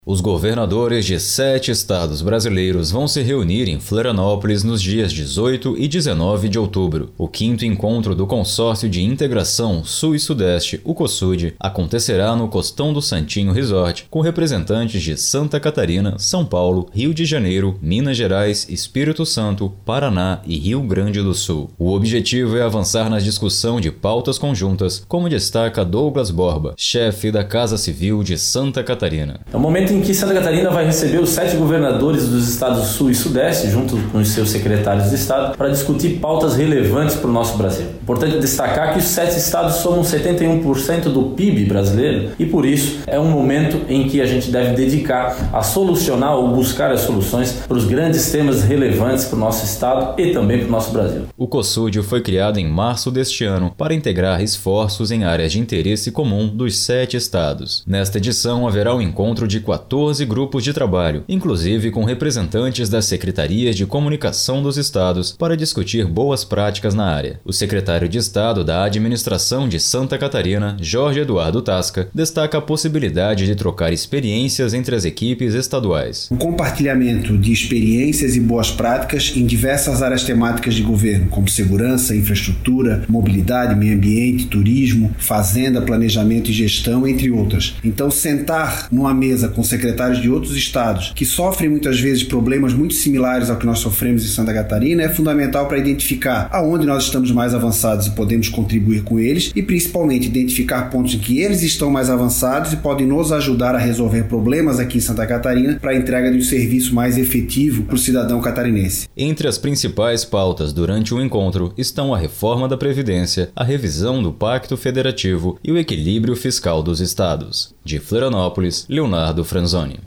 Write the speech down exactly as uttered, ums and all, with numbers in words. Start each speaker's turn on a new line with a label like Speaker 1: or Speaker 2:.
Speaker 1: Os governadores de sete estados brasileiros vão se reunir em Florianópolis nos dias dezoito e dezenove de outubro. O quinto encontro do Consórcio de Integração Sul e Sudeste, o COSUD, acontecerá no Costão do Santinho Resort, com representantes de Santa Catarina, São Paulo, Rio de Janeiro, Minas Gerais, Espírito Santo, Paraná e Rio Grande do Sul. O objetivo é avançar na discussão de pautas conjuntas, como destaca Douglas Borba, chefe da Casa Civil de Santa Catarina.
Speaker 2: É o momento em que Santa Catarina vai receber os sete governadores dos estados Sul e Sudeste, junto com os seus secretários de estado, para discutir pautas relevantes para o nosso Brasil. Importante destacar que os sete estados somam setenta e um por cento do P I B brasileiro e, por isso, é um momento em que a gente deve dedicar a solucionar ou buscar as soluções para os grandes temas relevantes para o nosso estado e também para o nosso Brasil.
Speaker 1: O COSUD foi criado em março deste ano para integrar esforços em áreas de interesse comum dos sete estados. Nesta edição, haverá um encontro de quatorze grupos de trabalho, inclusive com representantes das secretarias de comunicação dos estados, para discutir boas práticas na área. O secretário de Estado da Administração de Santa Catarina, Jorge Eduardo Tasca, destaca a possibilidade de trocar experiências entre as equipes estaduais.
Speaker 3: O compartilhamento de experiências e boas práticas em diversas áreas temáticas de governo, como segurança, infraestrutura, mobilidade, meio ambiente, turismo, fazenda, planejamento e gestão, entre outras. Então, sentar numa mesa com secretários de outros estados que sofrem muitas vezes problemas muito similares ao que nós sofremos em Santa Catarina é fundamental para identificar aonde nós estamos mais avançados e podemos contribuir com eles e principalmente identificar pontos em que eles estão mais avançados e podem nos ajudar a resolver problemas aqui em Santa Catarina para a entrega de um serviço mais efetivo para o cidadão catarinense.
Speaker 1: Entre as principais pautas durante o encontro estão a reforma da Previdência, a revisão do Pacto Federativo e o equilíbrio fiscal dos estados. De Florianópolis, Leonardo Franzoni.